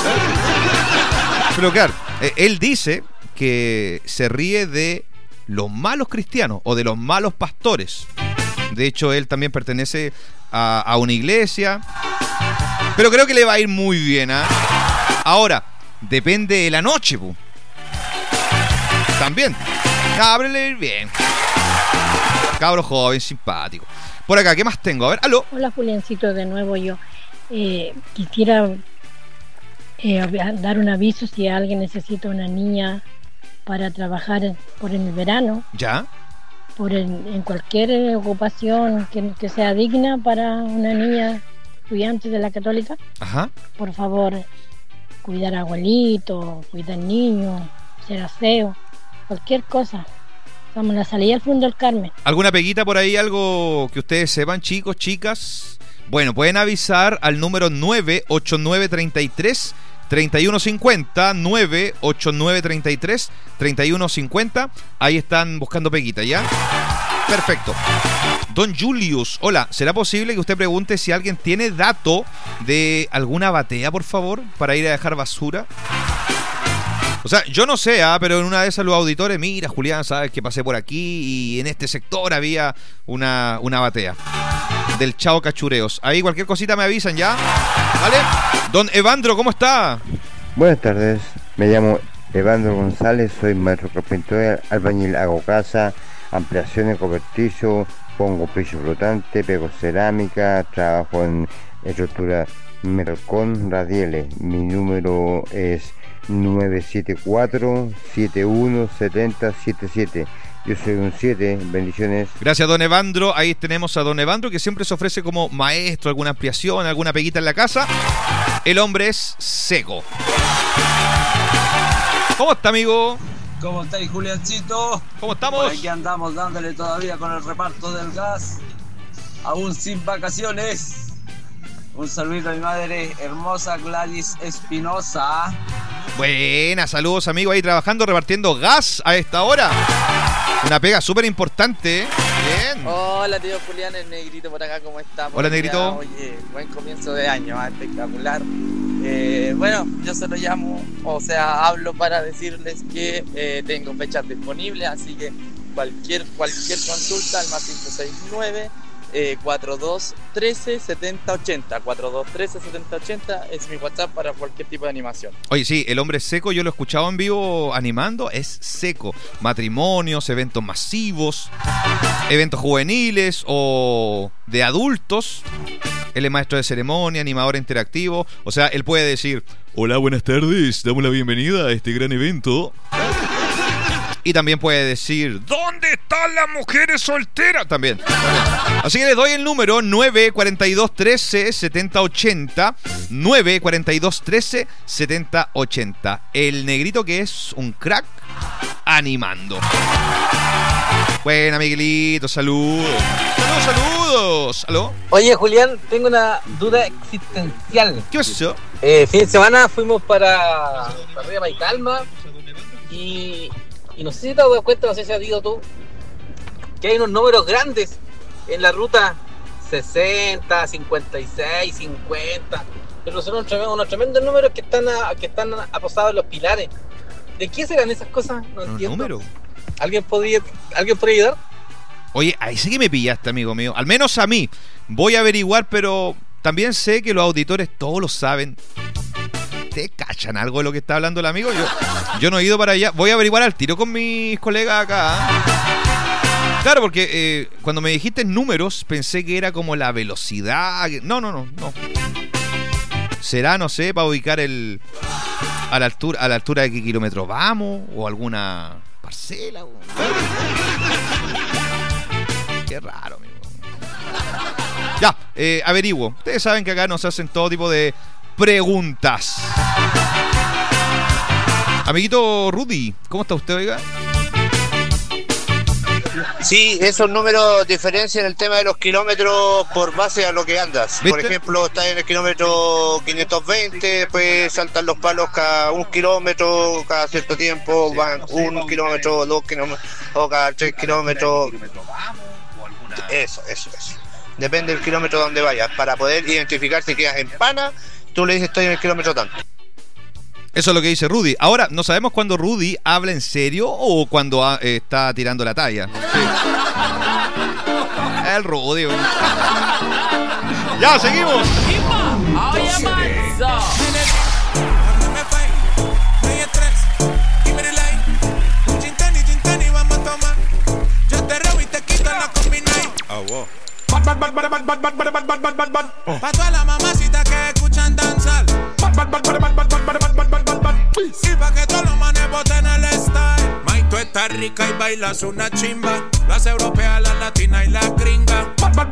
Pero claro, él dice que se ríe de los malos cristianos o de los malos pastores. De hecho, él también pertenece a una iglesia. Pero creo que le va a ir muy bien, ¿eh? Ahora, depende de la noche, pu. También. Ábrele bien. Cabro joven, simpático. Por acá, ¿qué más tengo? A ver, aló. Hola, Juliancito, de nuevo yo. Quisiera dar un aviso si alguien necesita una niña para trabajar por el verano. ¿Ya? En cualquier ocupación que sea digna para una niña estudiante de la Católica. Ajá. Por favor, cuidar a abuelito, cuidar niños, hacer aseo, cualquier cosa. Vamos a la salida al Fondo del Carmen. ¿Alguna peguita por ahí, algo que ustedes sepan, chicos, chicas? Bueno, pueden avisar al número 98933 3150, 98933 3150. Ahí están buscando peguita, ¿ya? Perfecto. Don Julius, hola, ¿será posible que usted pregunte si alguien tiene dato de alguna batea, por favor, para ir a dejar basura? O sea, yo no sé, pero en una de esas los auditores, mira, Julián, sabes que pasé por aquí y en este sector había una batea del Chao Cachureos. Ahí cualquier cosita me avisan, ¿ya? ¿Vale? Don Evandro, ¿cómo está? Buenas tardes, me llamo Evandro González, soy maestro carpintero, albañil, hago casa, ampliaciones, cobertizo, pongo piso flotante, pego cerámica, trabajo en estructura Mercón Radieles. Mi número es 974-717077. Yo soy un 7, bendiciones. Gracias, don Evandro. Ahí tenemos a don Evandro, que siempre se ofrece como maestro, alguna ampliación, alguna peguita en la casa. El hombre es seco. ¿Cómo está, amigo? ¿Cómo estáis, Juliancito? ¿Cómo estamos? Por aquí andamos dándole todavía con el reparto del gas, aún sin vacaciones. Un saludito a mi madre hermosa Gladys Espinosa. Buenas, saludos, amigo, ahí trabajando, repartiendo gas a esta hora. Una pega súper importante, ¿eh? Bien. Hola, tío Julián, el Negrito por acá, ¿cómo estamos? Hola, Negrito. Oye, buen comienzo de año, espectacular. Bueno, yo se lo llamo, o sea, hablo para decirles que tengo fechas disponibles, así que cualquier consulta al más 569 4213-7080. 4213-7080 es mi WhatsApp para cualquier tipo de animación. Oye, sí, el hombre seco, yo lo he escuchado en vivo animando, es seco. Matrimonios, eventos masivos, eventos juveniles o de adultos. Él es maestro de ceremonia, animador interactivo. O sea, él puede decir: hola, buenas tardes, damos la bienvenida a este gran evento. Y también puede decir: ¿dónde están las mujeres solteras? También. Así que les doy el número 942-13-7080. 942-13-7080. El negrito que es un crack animando. Buena, Miguelito, saludos. Saludos. ¿Aló? Oye, Julián, tengo una duda existencial. ¿Qué pasó? Fin de semana fuimos para arriba Maicalma y no sé si te has dado cuenta, no sé si has ido tú, que hay unos números grandes en la ruta 60, 56, 50, pero son unos tremendos números que están apostados en los pilares. ¿De qué serán esas cosas? No entiendo. ¿Números? ¿Alguien podría ayudar? Oye, ahí sí que me pillaste, amigo mío. Al menos a mí. Voy a averiguar, pero también sé que los auditores todos lo saben. ¿Te cachan algo de lo que está hablando el amigo? Yo no he ido para allá. Voy a averiguar al tiro con mis colegas acá. Claro, porque cuando me dijiste números pensé que era como la velocidad. No. ¿Será, no sé, para ubicar a la altura de qué kilómetro vamos? ¿O alguna parcela? Qué raro, amigo. Ya, averiguo. Ustedes saben que acá nos hacen todo tipo de preguntas. Amiguito Rudy, ¿cómo está usted, oiga? Sí, esos números diferencian el tema de los kilómetros por base a lo que andas. ¿Viste? Por ejemplo, estás en el kilómetro 520, después saltan los palos cada 1 kilómetro, cada cierto tiempo van 1 kilómetro, 2 kilómetros, o cada 3 kilómetros. Eso. Depende del kilómetro donde vayas. Para poder identificar si quedas en Pana, tú le dices estoy en el kilómetro tanto. Eso es lo que dice Rudy. Ahora, no sabemos cuándo Rudy habla en serio o cuando está tirando la talla. Sí. El Rudy. Ya, seguimos. Pa' todas las mamacitas que escuchan danzar. Y pa' que todos los manes boten el style. May, tú estás rica y bailas una chimba. Las europeas, las latinas y las gringas.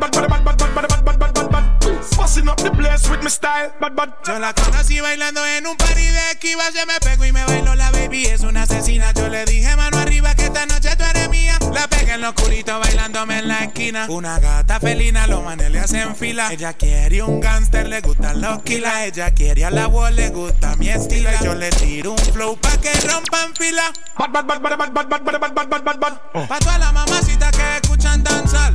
Yo la conocí bailando en un party de Kiva. Se me pegó y me bailó la baby, es una asesina. Yo le dije mano arriba que esta noche tú eres mía. La pegué en lo oscurito bailándome en la esquina. Una gata felina, los manes le hacen fila. Ella quiere un gangster, le gustan los kilas. Ella quiere a la voz, le gusta mi estilo. Yo le tiro un flow pa' que rompan fila. Pa' todas las mamacitas que escuchan danzar.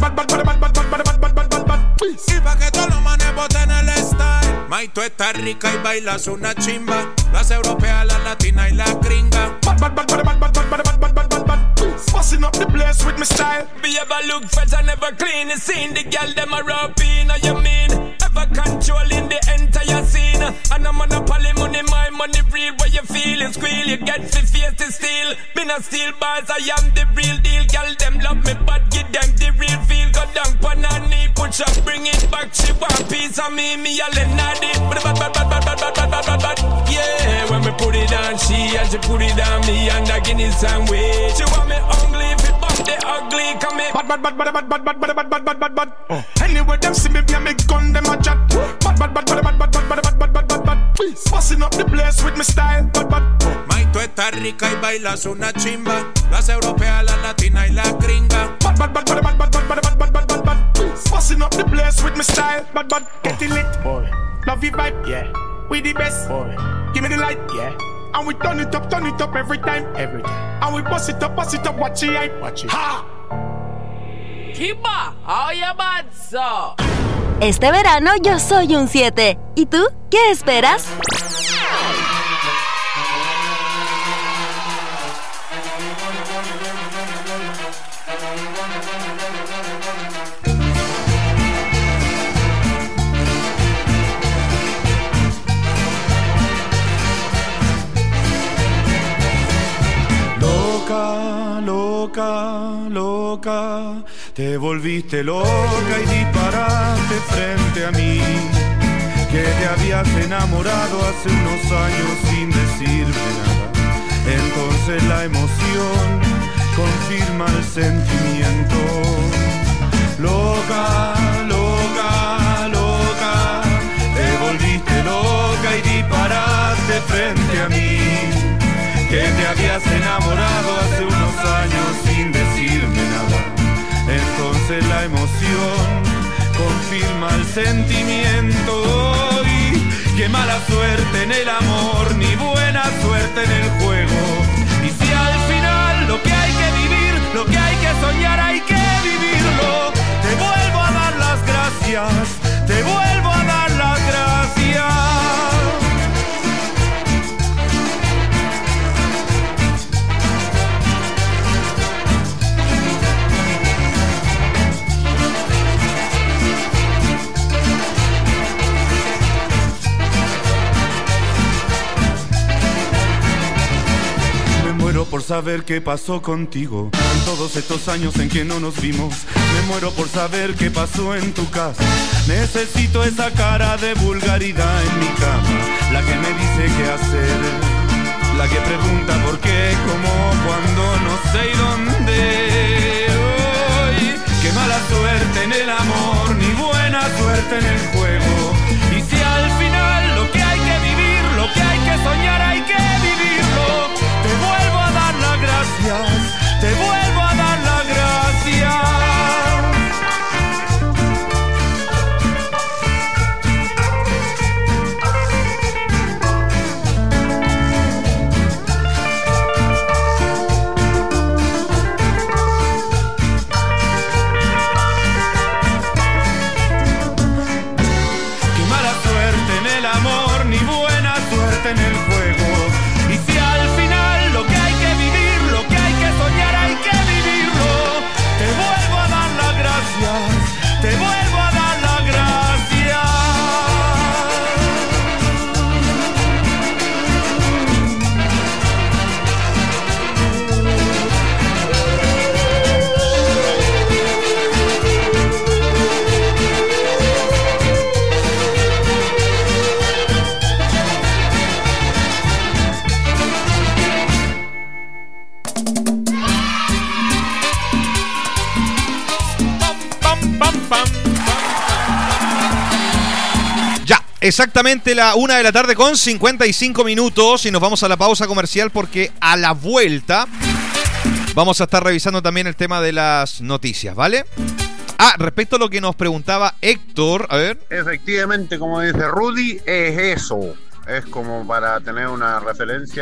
Y pa' que todos los manes boten el style. May, tú estás rica y bailas una chimba. Las europeas, las latinas y las gringas. Busting up the place with my style. Be ever look fresh and never clean. You seen the girl them a rap in. You mean ever controlling the entire scene. And I'm on a poly money, my money real. Where you feeling squeal, you get the face to steal. Been a steel bars, I am the real deal. Girl them love me but give them the real feel. Go down pan her knee, push up, bring it back. She want piece of me a lenadi. Yeah, when me put it on she and she put it on me. And I give it some way. She want me ugly, if it bump the ugly, come in. Bad. Anyway, them see me, be a me gun, them a chat. Bad. Busting up the place with my style. Bad. May, tú estás rica y bailas una chimba. Las europeas, las latinas y las gringas. Bad. Busting up the place with my style. Bad. Get it lit, boy. Love you vibe, yeah. We the best, boy. Give me the light, yeah. And we turn it up every time. And we bust it up, watch it. Ha! Kiba, how you bad, so? Este verano yo soy un 7. ¿Y tú? ¿Qué esperas? loca, te volviste loca y disparaste frente a mí, que te habías enamorado hace unos años sin decirme nada. Entonces la emoción confirma el sentimiento. Loca, loca, loca, te volviste loca y disparaste frente a mí, que te habías enamorado hace unos años sin decirme nada. Entonces la emoción confirma el sentimiento. Y qué mala suerte en el amor, ni buena suerte en el juego. Y si al final lo que hay que vivir, lo que hay que soñar, hay que vivirlo. Te vuelvo a dar las gracias, te vuelvo a dar las gracias. Me muero por saber qué pasó contigo en todos estos años en que no nos vimos. Me muero por saber qué pasó en tu casa. Necesito esa cara de vulgaridad en mi cama, la que me dice qué hacer, la que pregunta por qué, cómo, cuándo, no sé y dónde. Hoy, qué mala suerte en el amor, ni buena suerte en el juego. Y si al final lo que hay que vivir, lo que hay que soñar, hay que vivirlo. Te vuelvo a dar las gracias, te vuelvo a dar las gracias. Qué mala suerte en el amor, ni buena suerte en el juego. Y si al final lo que hay que vivir, lo que hay que soñar, hay que vivirlo. Te vuelvo a dar las gracias, te vuelvo a dar las gracias. Ya, exactamente la 1 de la tarde con 55 minutos y nos vamos a la pausa comercial porque a la vuelta vamos a estar revisando también el tema de las noticias, ¿vale? Ah, respecto a lo que nos preguntaba Héctor, a ver. Efectivamente, como dice Rudy, es eso. Es como para tener una referencia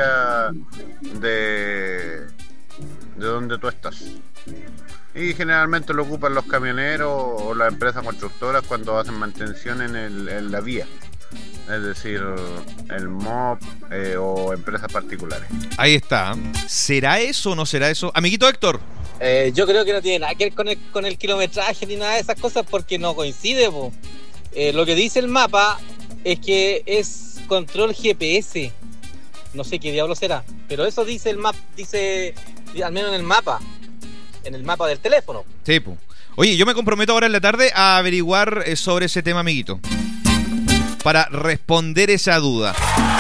de donde tú estás. Y generalmente lo ocupan los camioneros o las empresas constructoras cuando hacen mantención en la vía. Es decir, el MOP o empresas particulares. Ahí está. ¿Será eso o no será eso? Amiguito Héctor. Yo creo que no tiene nada que ver con el kilometraje ni nada de esas cosas porque no coincide, po. Lo que dice el mapa es que es control GPS. No sé qué diablo será, pero eso dice el mapa, dice al menos en el mapa del teléfono. Sí, po. Oye, yo me comprometo ahora en la tarde a averiguar sobre ese tema, amiguito, para responder esa duda.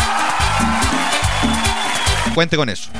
Cuente con eso.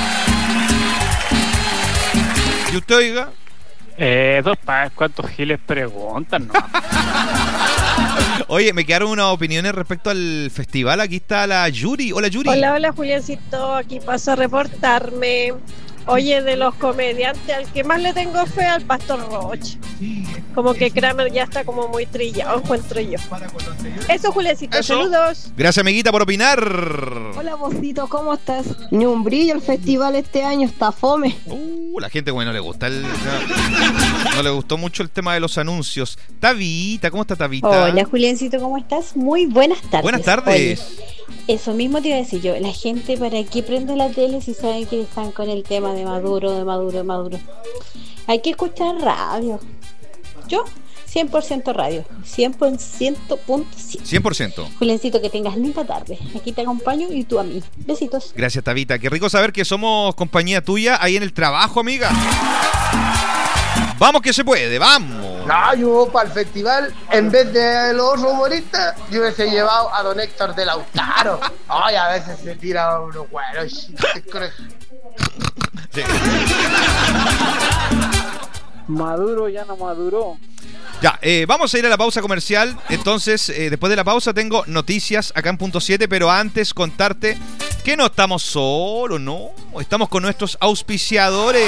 ¿Y usted, oiga? ¿Cuántos giles preguntan? No. Oye, me quedaron unas opiniones respecto al festival. Aquí está la Yuri. Hola, Yuri. Hola, Juliancito. Aquí paso a reportarme. Oye, de los comediantes, al que más le tengo fe al Pastor Roche. Como que Kramer ya está como muy trillado, encuentro yo. Eso, Juliancito, eso. Saludos. Gracias, amiguita, por opinar. Hola, Vocito, ¿cómo estás? Ni un brillo el festival este año, está fome. La gente, bueno, le gusta no le gustó mucho el tema de los anuncios. Tavita, ¿cómo está Tavita? Hola, Juliancito, ¿cómo estás? Muy buenas tardes. Buenas tardes. Oye, eso mismo te iba a decir yo. La gente, ¿para qué prende la tele si saben que están con el tema de Maduro? Hay que escuchar radio. Yo, 100% radio. 100.100. 100%. Juliancito, que tengas linda tarde. Aquí te acompaño y tú a mí. Besitos. Gracias, Tavita. Qué rico saber que somos compañía tuya ahí en el trabajo, amiga. Vamos que se puede, vamos. No, yo para el festival, en vez de los humoristas, yo hubiese llevado a don Héctor de Lautaro. Ay, a veces se tira unos buenos. Sí. Maduro ya no maduró. Ya, vamos a ir a la pausa comercial. Entonces, después de la pausa tengo noticias acá en Punto 7, pero antes contarte que no estamos solos, ¿no? Estamos con nuestros auspiciadores.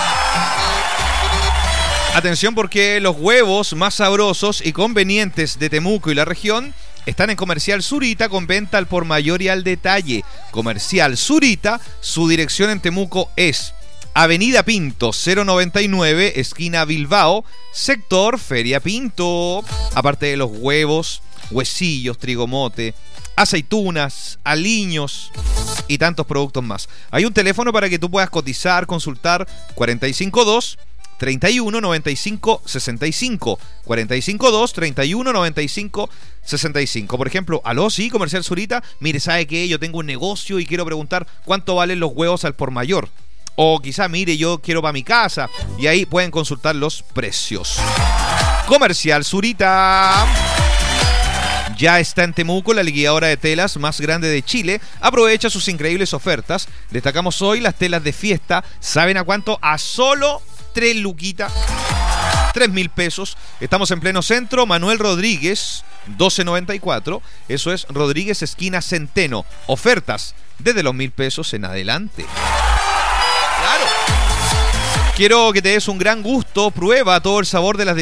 Atención, porque los huevos más sabrosos y convenientes de Temuco y la región están en Comercial Zurita con venta al por mayor y al detalle. Comercial Zurita, su dirección en Temuco es Avenida Pinto 099, esquina Bilbao, sector Feria Pinto. Aparte de los huevos, huesillos, trigomote, aceitunas, aliños y tantos productos más. Hay un teléfono para que tú puedas cotizar, consultar, 452 31 95 65 452 31 95 65. Por ejemplo, aló, sí, Comercial Zurita, mire, ¿sabe qué? Yo tengo un negocio y quiero preguntar cuánto valen los huevos al por mayor. O quizá, mire, yo quiero para mi casa. Y ahí pueden consultar los precios. Comercial Zurita. Ya está en Temuco la liquidadora de telas más grande de Chile. Aprovecha sus increíbles ofertas. Destacamos hoy las telas de fiesta. ¿Saben a cuánto? A solo 3 luquitas. 3.000 pesos. Estamos en pleno centro. Manuel Rodríguez, 1294. Eso es Rodríguez, esquina Centeno. Ofertas desde los 1.000 pesos en adelante. Claro. Quiero que te des un gran gusto. Prueba todo el sabor de las